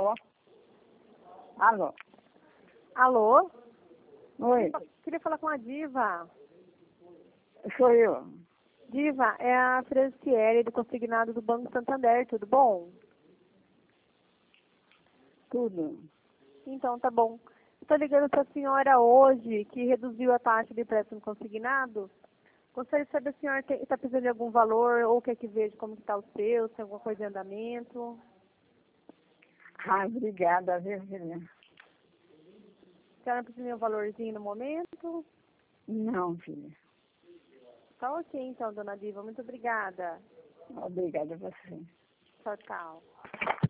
Alô? Alô? Alô? Oi, Queria falar com a Diva. sou eu. Diva, é a Franciele do consignado do Banco Santander, tudo bom? Tudo. Então, tá bom. Estou ligando para a senhora hoje, que reduziu a taxa de empréstimo consignado. Gostaria de saber se a senhora está precisando de algum valor ou quer que veja como está o seu, se tem alguma coisa em andamento. Ah, obrigada, viu, filha? A senhora precisa de um valorzinho no momento? Não, filha. Tá ok, então, dona Diva. Muito obrigada. Obrigada a você. Tchau, tchau.